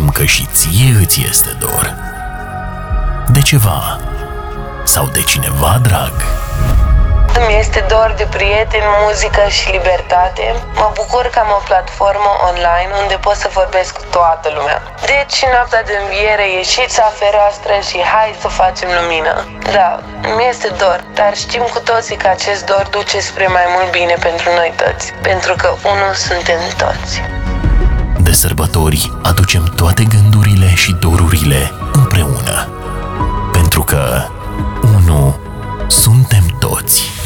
Știm că și ție îți este dor. De ceva sau de cineva drag. Îmi este dor de prieteni, muzică și libertate. Mă bucur că am o platformă online unde pot să vorbesc cu toată lumea. Deci, noaptea de înviere, ieșiți la fereastră și hai să facem lumină. Da, îmi este dor, dar știm cu toții că acest dor duce spre mai mult bine pentru noi toți. Pentru că unul suntem toți. De sărbători aducem toate gândurile și dorurile împreună. Pentru că unul suntem toți.